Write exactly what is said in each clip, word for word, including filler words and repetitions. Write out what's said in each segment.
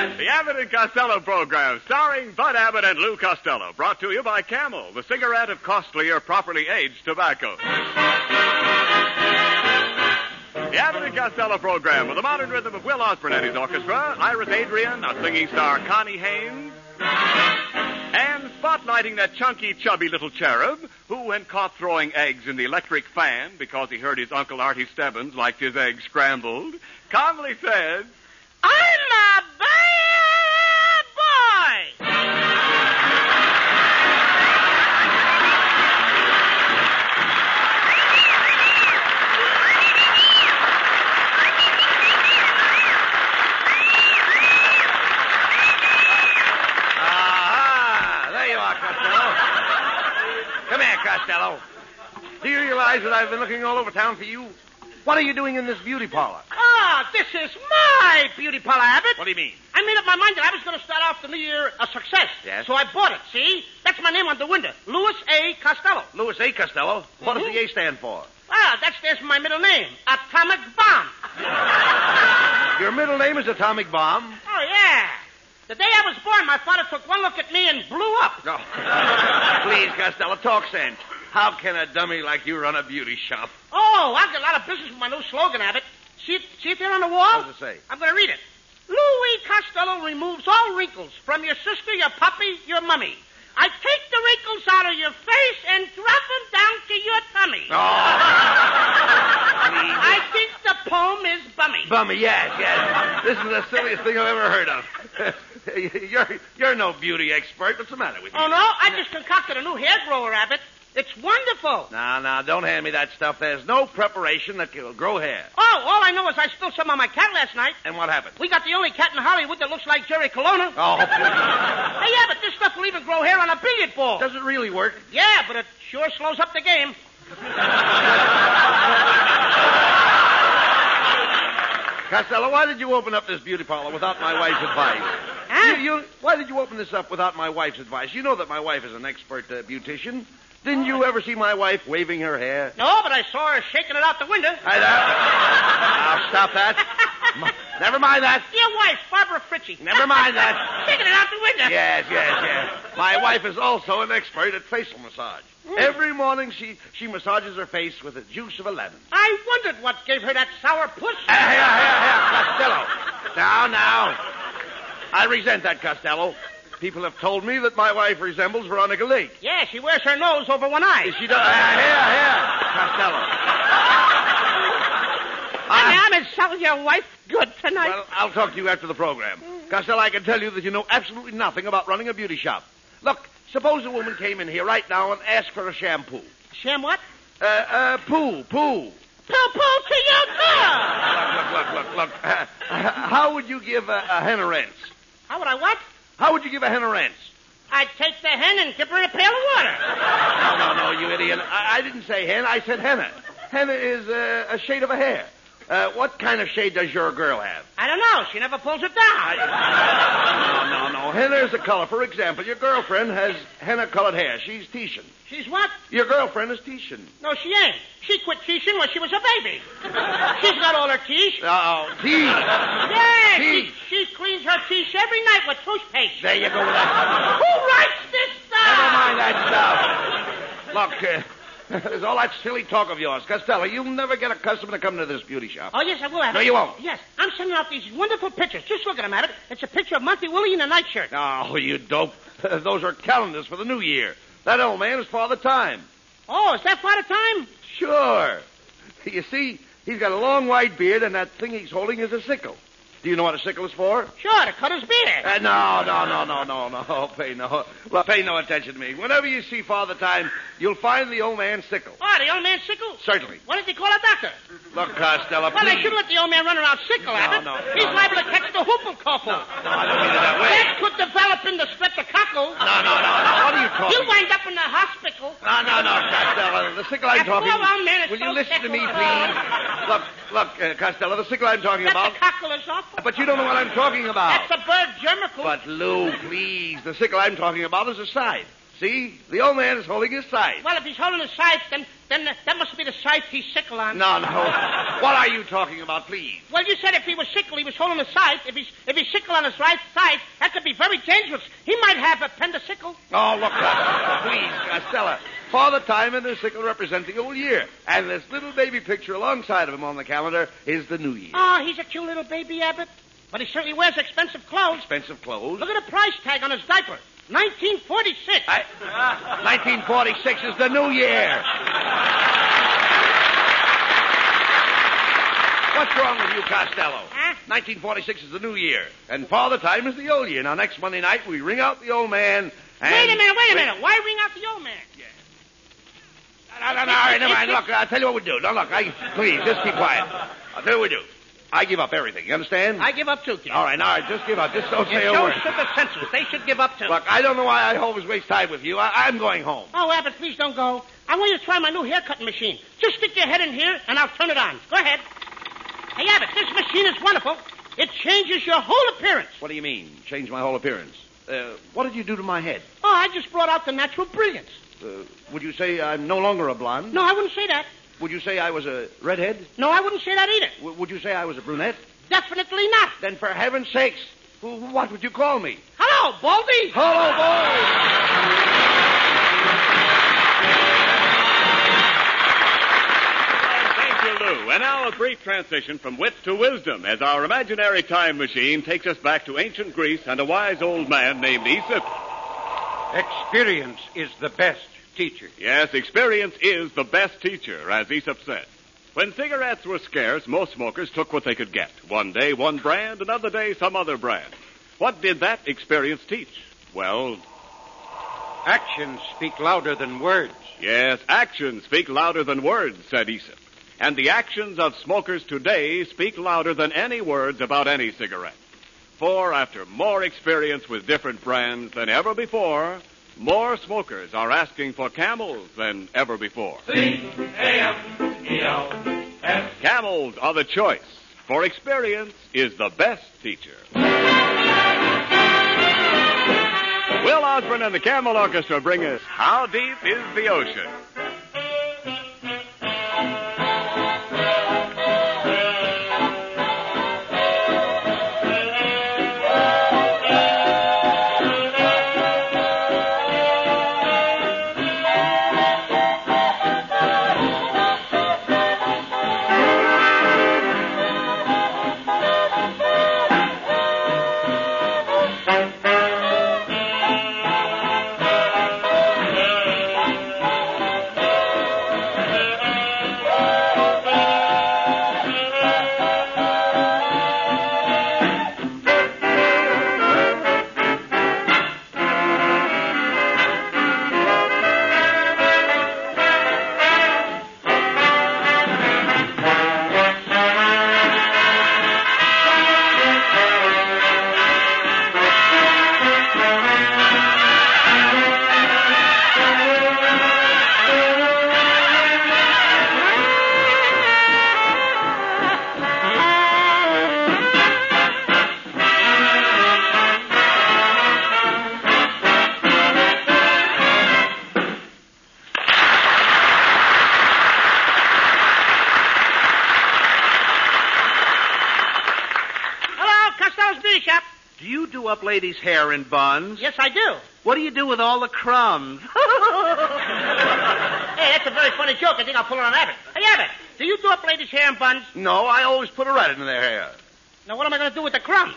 The Abbott and Costello program, starring Bud Abbott and Lou Costello, brought to you by Camel, the cigarette of costlier, properly aged tobacco. The Abbott and Costello program, with the modern rhythm of Will Osborne and his orchestra, Iris Adrian, our singing star Connie Haynes, and spotlighting that chunky, chubby little cherub who, when caught throwing eggs in the electric fan because he heard his Uncle Artie Stebbins liked his eggs scrambled, calmly said, I'm a bad boy! Aha! There you are, Costello. Come here, Costello. Do you realize that I've been looking all over town for you? What are you doing in this beauty parlor? Ah, this is my beauty parlor, Abbott. What do you mean? I made up my mind that I was going to start off the new year a success. Yes? So I bought it, see? That's my name on the window. Louis A. Costello. Louis A. Costello? What Mhm. does the A stand for? Ah, that stands for my middle name, Atomic Bomb. Your middle name is Atomic Bomb? Oh, yeah. The day I was born, my father took one look at me and blew up. No. Please, Costello, talk sense. How can a dummy like you run a beauty shop? Oh, I've got a lot of business with my new slogan, Abbott. See it, see it there on the wall? What does it say? I'm going to read it. Louis Costello removes all wrinkles from your sister, your puppy, your mummy. I take the wrinkles out of your face and drop them down to your tummy. Oh. I think the poem is bummy. Bummy, yes, yes. This is the silliest thing I've ever heard of. you're, you're no beauty expert. What's the matter with you? Oh, no? I just concocted a new hair grower, Abbott. It's wonderful. Now, now, don't hand me that stuff. There's no preparation that will grow hair. Oh, all I know is I spilled some on my cat last night. And what happened? We got the only cat in Hollywood that looks like Jerry Colonna. Oh, please. Hey, yeah, but this stuff will even grow hair on a billiard ball. Does it really work? Yeah, but it sure slows up the game. Costello, why did you open up this beauty parlor without my wife's advice? Huh? You, you, why did you open this up without my wife's advice? You know that my wife is an expert uh, beautician. Didn't you ever see my wife waving her hair? No, but I saw her shaking it out the window. I know. Now, stop that. Never mind that. Your wife, Barbara Fritchie. Never mind that. Shaking it out the window. Yes, yes, yes. My wife is also an expert at facial massage. Mm. Every morning she, she massages her face with the juice of a lemon. I wondered what gave her that sour puss. Uh, here, here, here, Costello. Now, now. I resent that, Costello. People have told me that my wife resembles Veronica Lake. Yeah, she wears her nose over one eye. She does. Uh, here, here, Costello. I am insulting your wife good tonight. Well, I'll talk to you after the program. Costello, I can tell you that you know absolutely nothing about running a beauty shop. Look, suppose a woman came in here right now and asked for a shampoo. Sham what? Uh, uh, poo, poo. Poo-poo to your door. Look, look, look, look, look. Uh, how would you give a, a hen a rinse? How would I what? How would you give a hen a rinse? I'd take the hen and give her a pail of water. No, no, no, you idiot. I, I didn't say hen. I said henna. Henna is uh, a shade of a hair. Uh, what kind of shade does your girl have? I don't know. She never pulls it down. No, no, no. Henna is a color. For example, your girlfriend has henna-colored hair. She's Titian. She's what? Your girlfriend is Titian. No, she ain't. She quit teaching when she was a baby. She's got all her teeth. Oh, teeth. Yeah, she, Teeth. she cleans her teeth every night with toothpaste. There you go with that. Who writes this stuff? Never mind that stuff. Look, uh, there's all that silly talk of yours. Costello, you'll never get a customer to come to this beauty shop. Oh, yes, I will have No, it. you won't. Yes, I'm sending out these wonderful pictures. Just look at them, Abbott. It's a picture of Monty Willie in a nightshirt. Oh, you dope. Those are calendars for the new year. That old man is Father Time. Oh, is that Father Time? Sure. You see, he's got a long white beard, and that thing he's holding is a sickle. Do you know what a sickle is for? Sure, to cut his beard. Uh, no, no, no, no, no, no. Pay no, well, pay no attention to me. Whenever you see Father Time, you'll find the old man's sickle. Oh, the old man's sickle? Certainly. Why didn't he call a doctor? Look, Costello, Well, please. they should let the old man run around sickle, Abbott. no, He's no, liable to catch the whooping-cough. No, no, I don't mean it that way. That could develop into streptococcal. No, no, no, no. What are you talking? You'll wind up in the hospital. No, no, no, Costello. The sickle I'm That talking. poor old man is Will so you listen to me, tickled. please? Look, look, uh, Costello. The sickle I'm talking about. Streptococcal is awful. But you don't know what I'm talking about. That's a bird germicle. But Lou, please. The sickle I'm talking about is a scythe. See? The old man is holding his scythe. Well, if he's holding his scythe, then, then uh, that must be the scythe he's sickle on. No, no. What are you talking about, please? Well, you said if he was sickle, he was holding a scythe. If he's if he's sickle on his right scythe, that could be very dangerous. He might have appendicicle. Oh, look, uh, please, Costello. Father Time and the sickle represent the old year. And this little baby picture alongside of him on the calendar is the new year. Oh, he's a cute little baby, Abbott. But he certainly wears expensive clothes. Expensive clothes? Look at the price tag on his diaper. nineteen forty-six. I, nineteen forty-six is the new year. What's wrong with you, Costello? Huh? nineteen forty-six is the new year, and Father Time is the old year. Now, next Monday night, we ring out the old man, and... Wait a minute, wait a minute. Why ring out the old man? Yeah. No, no, no, all right, never mind. Look, I'll tell you what we do. No, look, I, please, just keep quiet. I'll tell you what we do. I give up everything, you understand? I give up too, kid. All right, all right, just give up. Just don't say It a shows word. to the censors. They should give up too. Look, I don't know why I always waste time with you. I, I'm going home. Oh, Abbott, please don't go. I want you to try my new haircutting machine. Just stick your head in here, and I'll turn it on. Go ahead. Hey, Abbott, this machine is wonderful. It changes your whole appearance. What do you mean, change my whole appearance? Uh, what did you do to my head? Oh, I just brought out the natural brilliance. Uh, would you say I'm no longer a blonde? No, I wouldn't say that. Would you say I was a redhead? No, I wouldn't say that either. W- would you say I was a brunette? Definitely not. Then for heaven's sakes, wh- what would you call me? Hello, Baldy. Hello, boy! Thank you, Lou. And now a brief transition from wit to wisdom as our imaginary time machine takes us back to ancient Greece and a wise old man named Aesop. Experience is the best teacher. Yes, experience is the best teacher, as Aesop said. When cigarettes were scarce, most smokers took what they could get. One day, one brand, another day, some other brand. What did that experience teach? Well, Actions speak louder than words. yes, actions speak louder than words, said Aesop. And the actions of smokers today speak louder than any words about any cigarette. For after more experience with different brands than ever before, more smokers are asking for Camels than ever before. C A M E L S. Camels are the choice, for experience is the best teacher. Will Osborne and the Camel Orchestra bring us How Deep is the Ocean? Up ladies' hair in buns? Yes, I do. What do you do with all the crumbs? Hey, that's a very funny joke. I think I'll pull it on Abbott. Hey, Abbott, do you do up ladies' hair in buns? No, I always put a rat in their hair. Now, what am I going to do with the crumbs?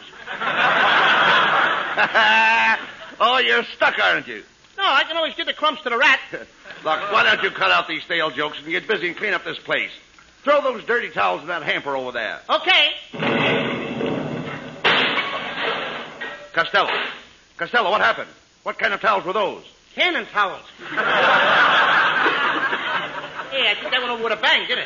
Oh, you're stuck, aren't you? No, I can always give the crumbs to the rat. Look, why don't you cut out these stale jokes and get busy and clean up this place? Throw those dirty towels in that hamper over there. Okay. Costello. Costello, what happened? What kind of towels were those? Cannon towels. Hey, I think that went over with a bang, didn't it?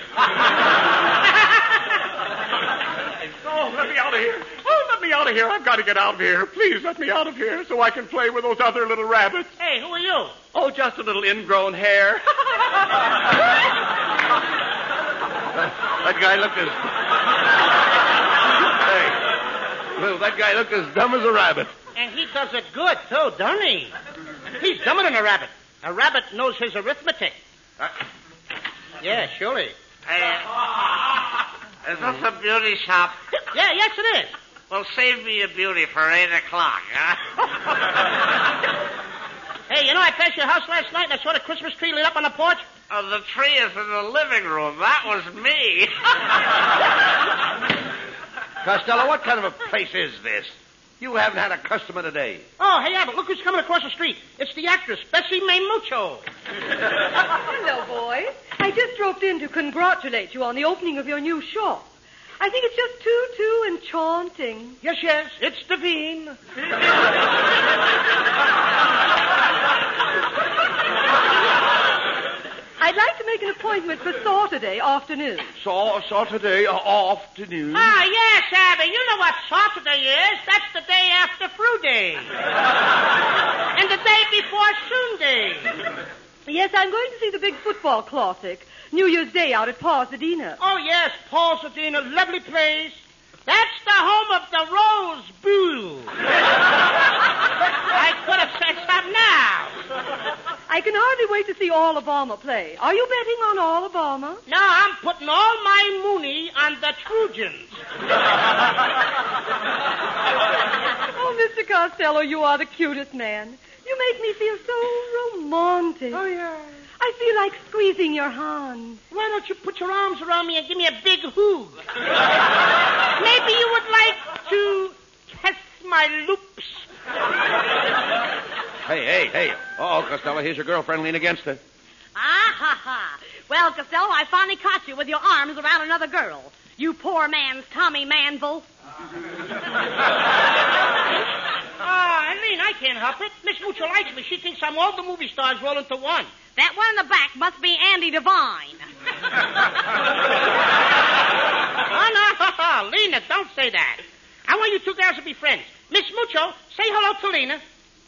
Oh, let me out of here. Oh, let me out of here. I've got to get out of here. Please let me out of here so I can play with those other little rabbits. Hey, who are you? Oh, just a little ingrown hair. That guy looked as... Hey, Lou, that guy looked as dumb as a rabbit. And he does it good, too, doesn't he? He's dumber than a rabbit. A rabbit knows his arithmetic. Uh, Yeah, surely. Uh, is this a beauty shop? Yeah, yes, it is. Well, save me a beauty for eight o'clock, huh? Hey, you know, I passed your house last night and I saw the Christmas tree lit up on the porch. Oh, the tree is in the living room. That was me. Costello, what kind of a place is this? You haven't had a customer today. Oh, hey, Abbott, look who's coming across the street. It's the actress, Bessie May Mucho. Hello, boys. I just dropped in to congratulate you on the opening of your new shop. I think it's just too, too enchanting. Yes, yes, it's Devine. I'd like to make an appointment for Saturday afternoon. So, Saturday afternoon. Ah, yes, Abby, you know what Saturday is. That's the day after Fruit Day. And the day before Soon Day. Yes, I'm going to see the big football classic, New Year's Day out at Pasadena. Oh, yes, Pasadena, lovely place. That's the home of the Rose Bowl. I could have said something now. I can hardly wait to see Alabama play. Are you betting on Alabama? No, I'm putting all my money on the Trojans. Oh, Mister Costello, you are the cutest man. You make me feel so romantic. Oh, yeah. I feel like squeezing your hand. Why don't you put your arms around me and give me a big hug? Maybe you would like to kiss my loops. Hey, hey, hey. Oh, Costello, here's your girlfriend. Lean against her. Ah, ha, ha. Well, Costello, I finally caught you with your arms around another girl. You poor man's Tommy Manville. Ah, Eileen, I can't help it. Miss Mucho likes me. She thinks I'm all the movie stars roll into one. That one in the back must be Andy Devine. Oh, no, Lena, don't say that. I want you two girls to be friends. Miss Mucho, say hello to Lena.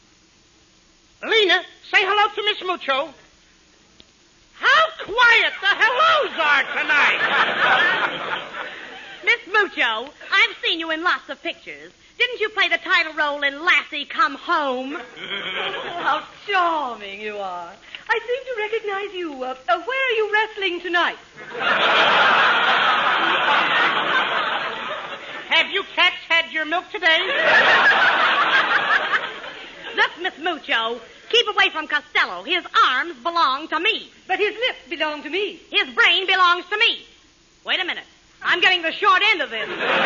Lena, say hello to Miss Mucho. How quiet the hellos are tonight. Miss Mucho, I've seen you in lots of pictures. Didn't you play the title role in Lassie Come Home? How charming you are. I seem to recognize you. Uh, uh, where are you wrestling tonight? Have you cats had your milk today? Look, Miss Mucho, keep away from Costello. His arms belong to me. But his lips belong to me. His brain belongs to me. Wait a minute. I'm getting the short end of this.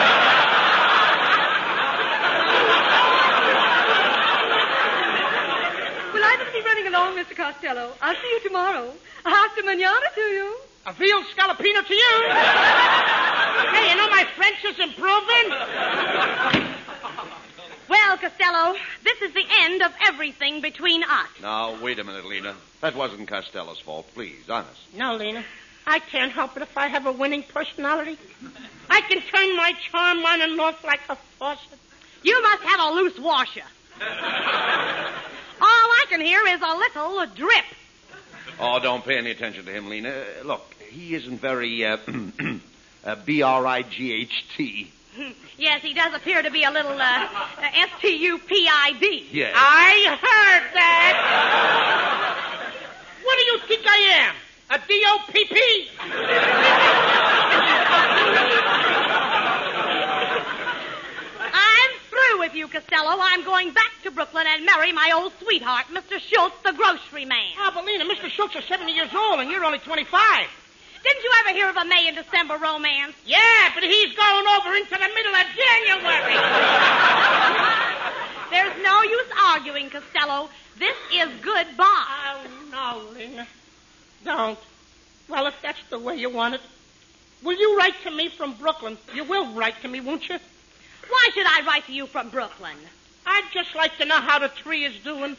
Well, I must be running along, Mister Costello. I'll see you tomorrow. Hasta mañana to you. A veal scallopino to you. Hey, you know my French is improving. Well, Costello, this is the end of everything between us. Now, wait a minute, Lena. That wasn't Costello's fault. Please, honest. No, Lena. I can't help it if I have a winning personality. I can turn my charm on and off like a faucet. You must have a loose washer. All I can hear is a little drip. Oh, don't pay any attention to him, Lena. Look, he isn't very, uh, uh, B R I G H T. Yes, he does appear to be a little, uh, S T U P I D. Yes. I heard that. What do you think I am? A D O P P? I'm through with you, Costello. I'm going back to Brooklyn and marry my old sweetheart, Mister Schultz, the grocery man. Oh, but Lena, Mister Schultz is seventy years old and you're only twenty-five. Didn't you ever hear of a May and December romance? Yeah, but he's going over into the middle of January. There's no use arguing, Costello. This is goodbye. Oh, no, Lena. Don't. Well, if that's the way you want it, will you write to me from Brooklyn? You will write to me, won't you? Why should I write to you from Brooklyn? I'd just like to know how the tree is doing.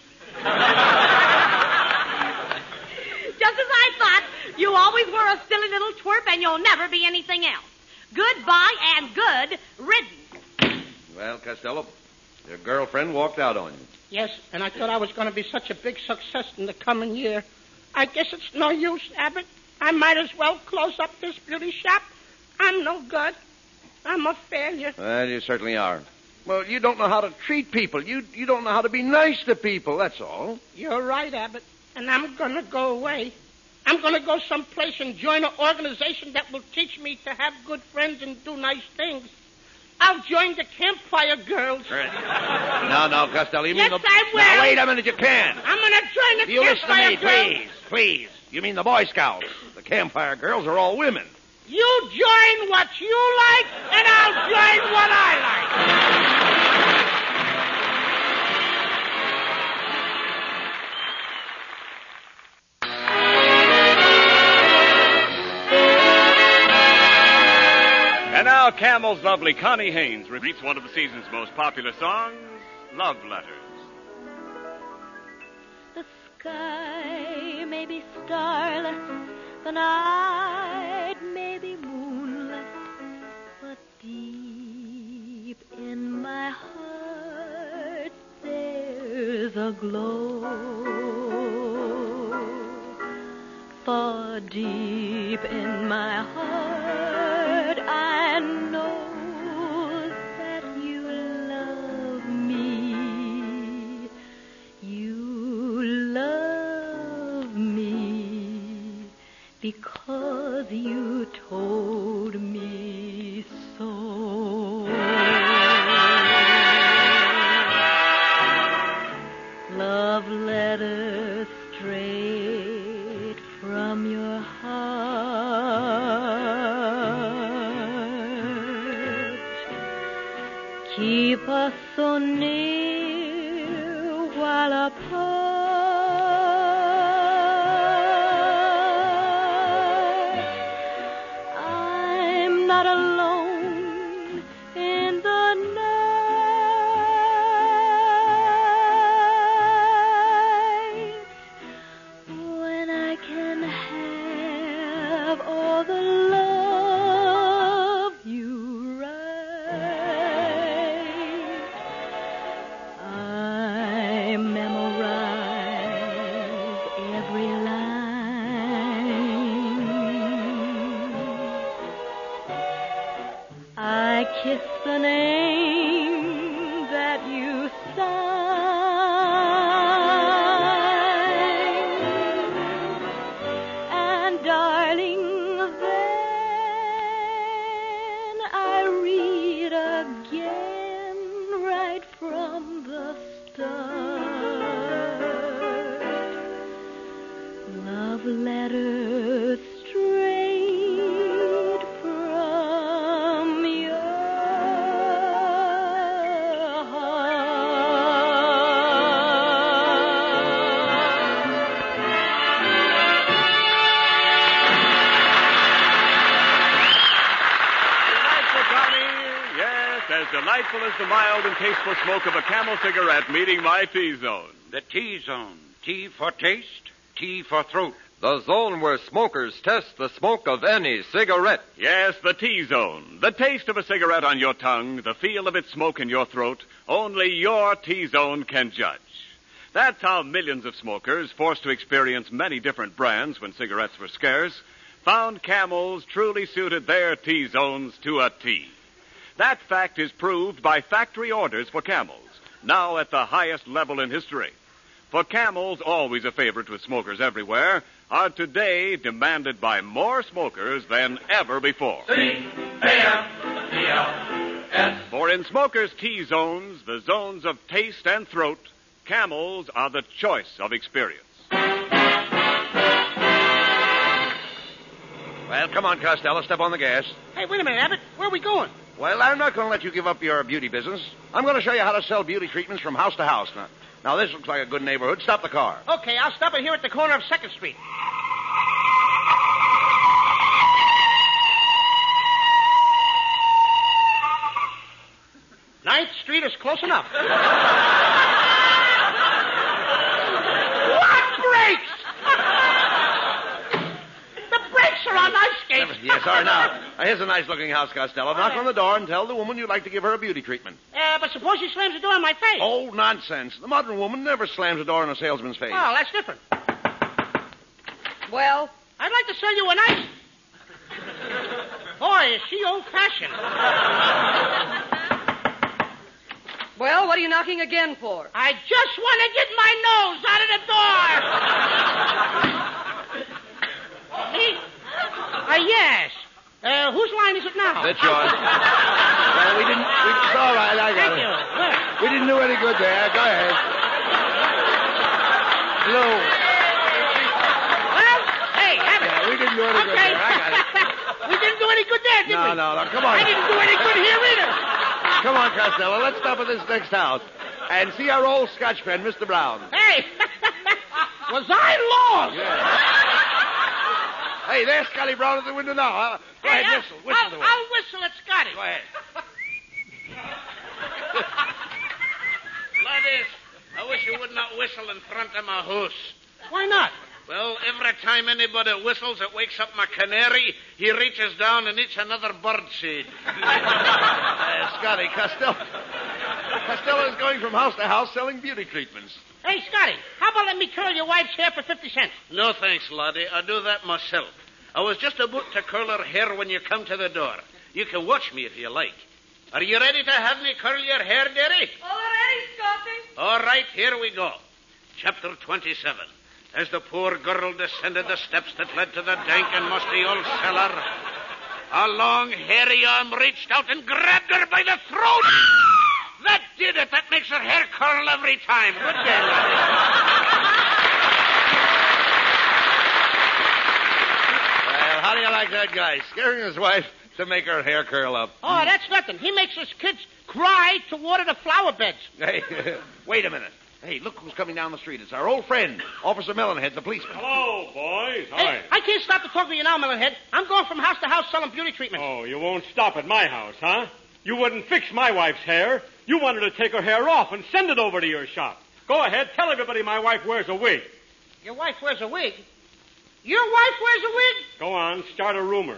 Just as I thought, you always were a silly little twerp and you'll never be anything else. Goodbye and good riddance. Well, Costello, your girlfriend walked out on you. Yes, and I thought I was going to be such a big success in the coming year. I guess it's no use, Abbott. I might as well close up this beauty shop. I'm no good. I'm a failure. Well, you certainly are. Well, you don't know how to treat people. You you don't know how to be nice to people, that's all. You're right, Abbott. and I'm going to go away. I'm going to go someplace and join an organization that will teach me to have good friends and do nice things. I'll join the Campfire Girls. No, no, Costello, you yes, mean the... I will. Now, wait a minute, you can't. I'm going to join the You listen to Campfire me, Girls. please, please. You mean the Boy Scouts. The Campfire Girls are all women. You join what you like, and I'll join what I like. And now Camel's lovely Connie Haynes repeats one of the season's most popular songs, Love Letters. The sky may be starless, the night may be moonless, but deep in my heart there's a glow. For deep in my heart I know that you love me. You love me because you told me so. Love letters straight from your heart keep us so near while apart. I'm not alone in the night when I can have all the love you write. I memorize every line. I kiss the name that you sign. And darling, then I read again right from the start. Love letters straight from your Delightful, Connie. Yes, as delightful as the mild and tasteful smoke of a Camel cigarette meeting my T-zone. The T-zone. T for taste, T for throat. The zone where smokers test the smoke of any cigarette. Yes, the T-zone. The taste of a cigarette on your tongue, the feel of its smoke in your throat, only your T-zone can judge. That's how millions of smokers, forced to experience many different brands when cigarettes were scarce, found Camels truly suited their T-zones to a T. That fact is proved by factory orders for Camels, now at the highest level in history. For Camels, always a favorite with smokers everywhere, are today demanded by more smokers than ever before. C A M E L S. For in smokers' T-zones, the zones of taste and throat, Camels are the choice of experience. Well, come on, Costello, step on the gas. Hey, wait a minute, Abbott. Where are we going? Well, I'm not going to let you give up your beauty business. I'm going to show you how to sell beauty treatments from house to house. Now, now this looks like a good neighborhood. Stop the car. Okay, I'll stop it here at the corner of second Street. ninth Street is close enough. What brakes? The brakes are on ice skates. Yes, sorry. Now, now, here's a nice-looking house, Costello. Knock on the door and tell the woman you'd like to give her a beauty treatment. Uh, but suppose she slams the door in my face. Oh, nonsense. The modern woman never slams the door in a salesman's face. Oh, that's different. Well, I'd like to sell you an ice. Boy, is she old-fashioned. Well, what are you knocking again for? I just want to get my nose out of the door. Me? Uh, yes. Uh, whose line is it now? That's yours. Well, we didn't... We, it's all right, I got Thank it. you. Well, We didn't do any good there. Go ahead. Hello. well, hey, have it. Yeah, we didn't do any good Okay. there. I got it. We didn't do any good there, did No, we? no, no. Come on. I didn't do any good here either. Come on, Costello. Let's stop at this next house and see our old Scotch friend, Mister Brown. Hey, was I lost? Hey, there's Scotty Brown at the window now. Huh? Go Hey, ahead, I'll- whistle. Whistle I'll, the way. I'll whistle at Scotty. Go ahead. Ladies, I wish you would not whistle in front of my house. Why not? Well, every time anybody whistles, it wakes up my canary. He reaches down and eats another bird seed. Uh, Scotty, Costello. Costello is going from house to house selling beauty treatments. Hey, Scotty, how about let me curl your wife's hair for fifty cents? No thanks, laddie. I do that myself. I was just about to curl her hair when you come to the door. You can watch me if you like. Are you ready to have me curl your hair, dearie? All ready, Scotty. All right, here we go. Chapter twenty-seven. As the poor girl descended the steps that led to the dank and musty old cellar, a long, hairy arm reached out and grabbed her by the throat. That did it. That makes her hair curl every time. Good day, laddie. Well, how do you like that guy? Scaring his wife to make her hair curl up. Oh, that's nothing. He makes his kids cry to water the flower beds. Hey, wait a minute. Hey, look who's coming down the street. It's our old friend, Officer Melonhead, the policeman. Hello, boys. Hi. Hey, I can't stop to talk to you now, Melonhead. I'm going from house to house selling beauty treatments. Oh, you won't stop at my house, huh? You wouldn't fix my wife's hair. You wanted to take her hair off and send it over to your shop. Go ahead, tell everybody my wife wears a wig. Your wife wears a wig? Your wife wears a wig? Go on, start a rumor.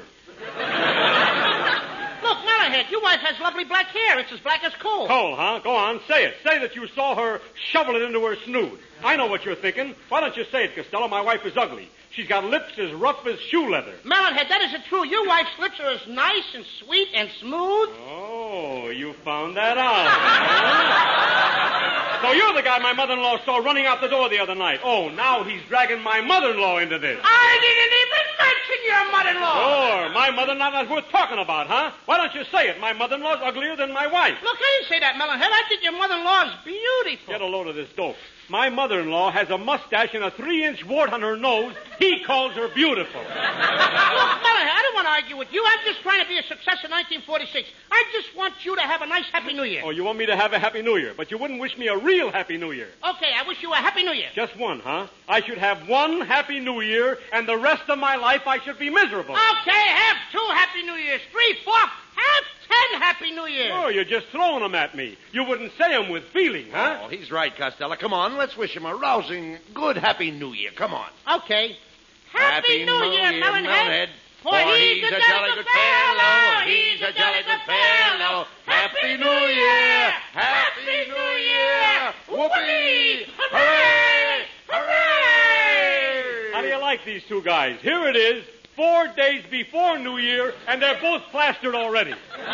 Look, Melonhead, your wife has lovely black hair. It's as black as coal. Coal, huh? Go on, say it. Say that you saw her shovel it into her snoot. I know what you're thinking. Why don't you say it, Costello? My wife is ugly. She's got lips as rough as shoe leather. Melonhead, that isn't true. Your wife's lips are as nice and sweet and smooth. Oh, you found that out. Huh? So you're the guy my mother-in-law saw running out the door the other night. Oh, now he's dragging my mother-in-law into this. I didn't even mention your mother-in-law. Sure, my mother-in-law is worth talking about, huh? Why don't you say it? My mother-in-law's uglier than my wife. Look, I didn't say that, Melonhead. I think your mother-in-law is beautiful. Get a load of this dope. My mother-in-law has a mustache and a three-inch wart on her nose. He calls her beautiful. Look, Melonhead, I don't want to argue with you. I'm just trying to be a success in nineteen forty-six. I just want you to have a nice Happy New Year. Oh, you want me to have a Happy New Year, but you wouldn't wish me a real Happy New Year. Okay, I wish you a Happy New Year. Just one, huh? I should have one Happy New Year, and the rest of my life I should be miserable. Okay, have two Happy New Years. Three, four, have ten Happy New Years. Oh, you're just throwing them at me. You wouldn't say them with feeling, huh? Oh, he's right, Costello. Come on, let's wish him a rousing, good Happy New Year. Come on. Okay. Happy, New, Year, Melonhead. Melonhead. For he's a jolly good fellow. He's a jolly good fellow. Happy New Year. Happy New Year. Whoopee. Hooray. Hooray. How do you like these two guys? Here it is, four days before New Year, and they're both plastered already.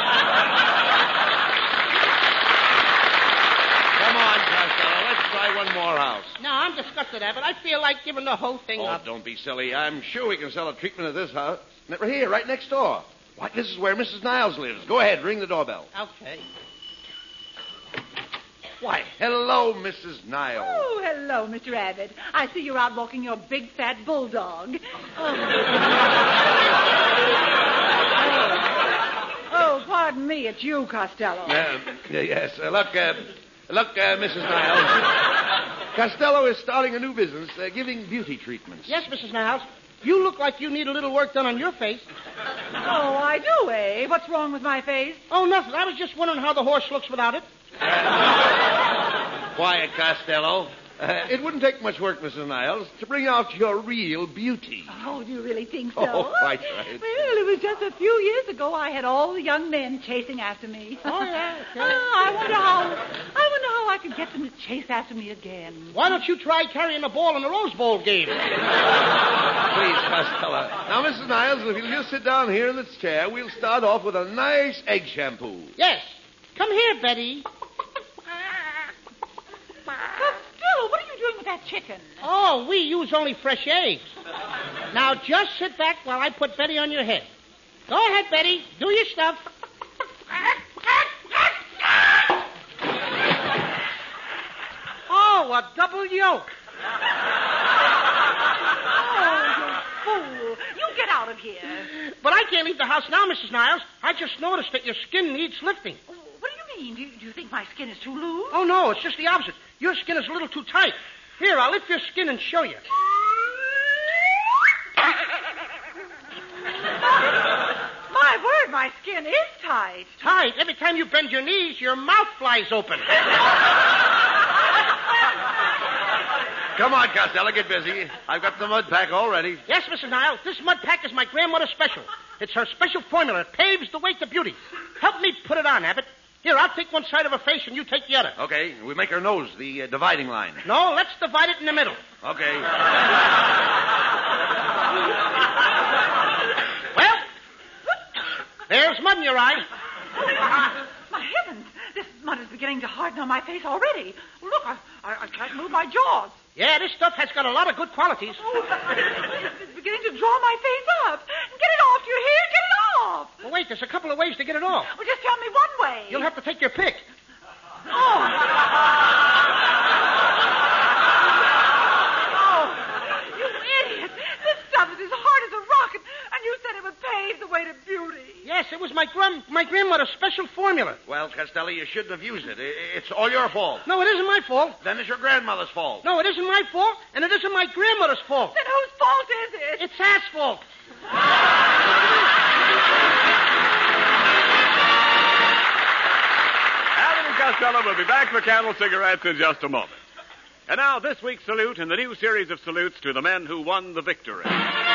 Come on, Costello. Let's try one more house. No, I'm disgusted, Abbott. I feel like giving the whole thing Oh, up. don't be silly. I'm sure we can sell a treatment at this house. Right here, right next door. Why, this is where Missus Niles lives. Go ahead, ring the doorbell. Okay. Why, hello, Missus Niles. Oh, hello, Mister Abbott. I see you're out walking your big, fat bulldog. Oh, oh pardon me. It's you, Costello. Uh, yes, uh, look, uh, look, uh, Missus Niles. Costello is starting a new business, uh, giving beauty treatments. Yes, Missus Niles. You look like you need a little work done on your face. Oh, I do, eh? What's wrong with my face? Oh, nothing. I was just wondering how the horse looks without it. Quiet, Costello. Uh, it wouldn't take much work, Missus Niles, to bring out your real beauty. Oh, do you really think so? Oh, quite right. Well, it was just a few years ago I had all the young men chasing after me. Oh, yeah. Okay. Oh, I wonder how I wonder how I could get them to chase after me again. Why don't you try carrying the ball in the Rose Bowl game? Please, Costello. Now, Missus Niles, if you'll just sit down here in this chair, we'll start off with a nice egg shampoo. Yes. Come here, Betty. chicken. Oh, we use only fresh eggs. Now, just sit back while I put Betty on your head. Go ahead, Betty. Do your stuff. Oh, a double yolk. Oh, you fool. You get out of here. But I can't leave the house now, Missus Niles. I just noticed that your skin needs lifting. What do you mean? Do you, do you think my skin is too loose? Oh, no, it's just the opposite. Your skin is a little too tight. Here, I'll lift your skin and show you. My word, my skin is tight. Tight? Every time you bend your knees, your mouth flies open. Come on, Costello, get busy. I've got the mud pack all ready. Yes, Missus Niles, this mud pack is my grandmother's special. It's her special formula. It paves the way to beauty. Help me put it on, Abbott. Here, I'll take one side of her face and you take the other. Okay, we make her nose the uh, dividing line. No, let's divide it in the middle. Okay. Well, there's mud in your eye. My heavens, this mud is beginning to harden on my face already. Look, I, I, I can't move my jaws. Yeah, this stuff has got a lot of good qualities. Oh, it's beginning to draw my face up. Get it off, do you hear? Get it off. Well, wait, there's a couple of ways to get it off. Well, just tell me one way. You'll have to take your pick. Oh. Oh, you idiot. This stuff is as hard as a rock, and, and you said it would pave the way to beauty. Yes, it was my gran- my grandmother's special formula. Well, Costello, you shouldn't have used it. I- It's all your fault. No, it isn't my fault. Then it's your grandmother's fault. No, it isn't my fault, and it isn't my grandmother's fault. Then whose fault is it? It's asphalt. Abbott and Costello will be back for Camel cigarettes in just a moment. And now, this week's salute in the new series of salutes to the men who won the victory.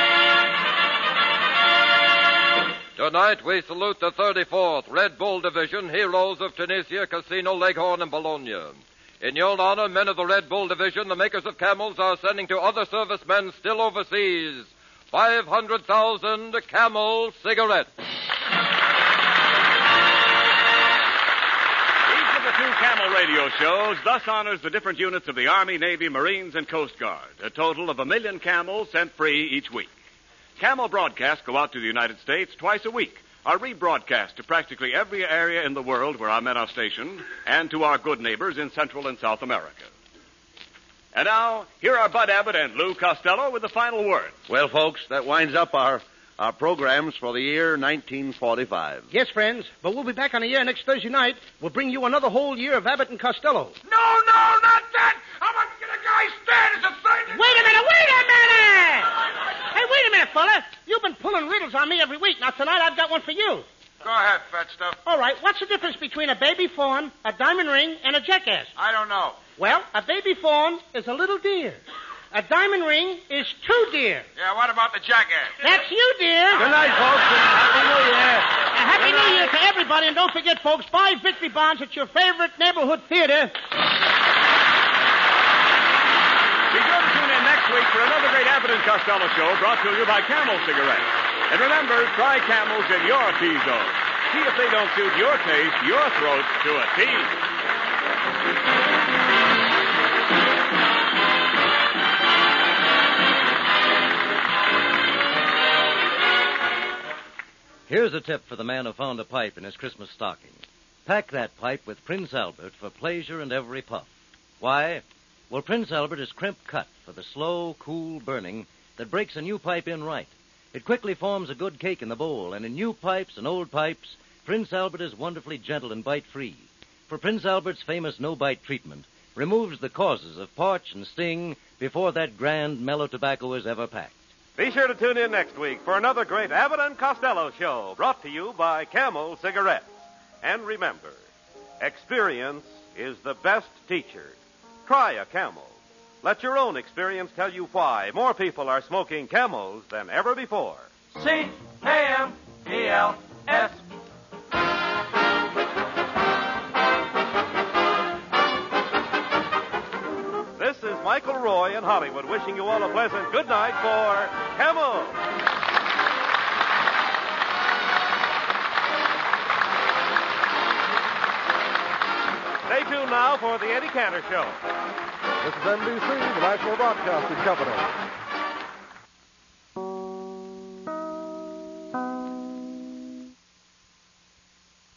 Tonight we salute the thirty-fourth Red Bull Division, heroes of Tunisia, Casino, Leghorn, and Bologna. In your honor, men of the Red Bull Division, the makers of camels are sending to other servicemen still overseas five hundred thousand Camel cigarettes. Each of the two Camel radio shows thus honors the different units of the Army, Navy, Marines, and Coast Guard, a total of a million camels sent free each week. Camel broadcasts go out to the United States twice a week, are rebroadcast to practically every area in the world where our men are stationed, and to our good neighbors in Central and South America. And now, here are Bud Abbott and Lou Costello with the final word. Well, folks, that winds up our, our programs for the year nineteen forty-five. Yes, friends, but we'll be back on the air next Thursday night. We'll bring you another whole year of Abbott and Costello. No, no, not that! I want to get a guy stand. It's a thing. Wait a minute, wait a minute! Hey, wait a minute, fella. You've been pulling riddles on me every week. Now, tonight I've got one for you. Go ahead, fat stuff. All right, what's the difference between a baby fawn, a diamond ring, and a jackass? I don't know. Well, a baby fawn is a little deer. A diamond ring is two deer. Yeah, what about the jackass? That's you, dear. Good night, folks, and Happy New Year. A happy New Year to everybody, and don't forget, folks, buy Victory Bonds at your favorite neighborhood theater. Be sure to tune in next week for another great Abbott and Costello show brought to you by Camel Cigarettes. And remember, try Camels in your T-zone. See if they don't suit your taste, your throat to a T. Here's a tip for the man who found a pipe in his Christmas stocking. Pack that pipe with Prince Albert for pleasure and every puff. Why? Well, Prince Albert is crimp cut for the slow, cool burning that breaks a new pipe in right. It quickly forms a good cake in the bowl, and in new pipes and old pipes, Prince Albert is wonderfully gentle and bite-free. For Prince Albert's famous no-bite treatment removes the causes of parch and sting before that grand mellow tobacco is ever packed. Be sure to tune in next week for another great Abbott and Costello show brought to you by Camel Cigarettes. And remember, experience is the best teacher. Try a Camel. Let your own experience tell you why more people are smoking Camels than ever before. C A M E L S. This is Michael Roy in Hollywood wishing you all a pleasant good night for Camel. Stay tuned now for the Eddie Cantor Show. This is N B C, the National Broadcasting Company.